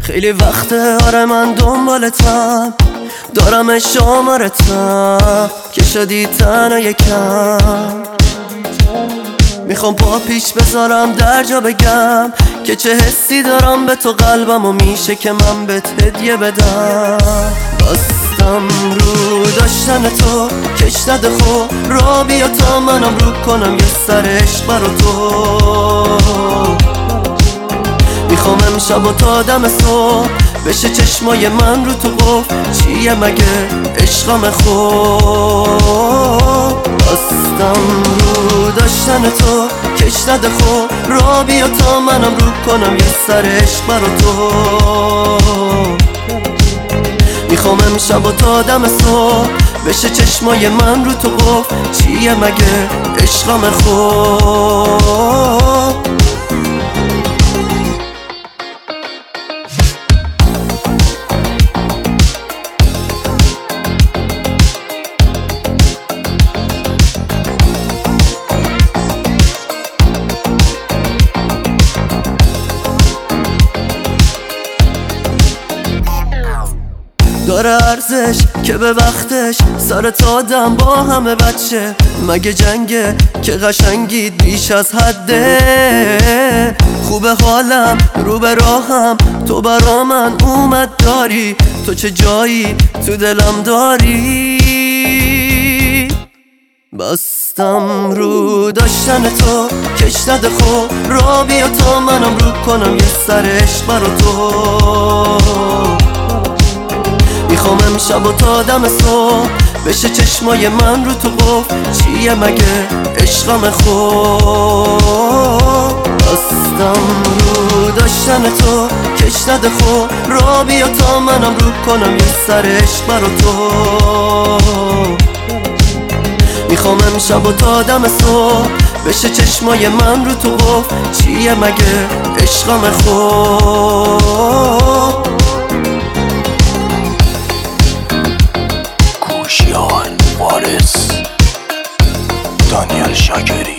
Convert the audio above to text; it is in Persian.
خیلی وقته آره من دنبالتم، دارم شمارتم که شدی تنها یکم. میخوام پا پیش بذارم در جا بگم که چه حسی دارم به تو، قلبم و میشه که من بهت هدیه بدم. بستم رو داشتن تو کش نده خو، را بیا تا منم رو کنم یه سر عشق برا تو. میخوام امشب و تا دم صبح بشه چشمای من رو تو قفل، چیه مگه عشقم خوب. بستم رو داشتن تو کش نده خو، را بیا تا منم رو کنم یه سر عشق برا تو. میخوام امشب و تا دم صبح بشه چشمای من رو تو قفل، چیه مگه عشقم خوب. داره ارزش که به وقتش سرت آدم با همه بچه، مگه جنگه که قشنگید بیش از حده. خوبه حالم رو به راهم، تو برا من اومد داری، تو چه جایی تو دلم داری. بستم رو داشتن تو کش نده خو، را بیا تا منم رو کنم یه سر عشق برا تو. میخوام امشب و تا دم صبح بشه چشمای من رو تو قفل، چیه مگه عشقم خوب. بستم رو داشتن تو کش نده خو، را بیا تا منم رو کنم یه سر عشق برا تو. میخوام امشب و تا دم صبح بشه چشمای من رو تو قفل، چیه مگه عشقم خوب. وارث دانیال شاکری.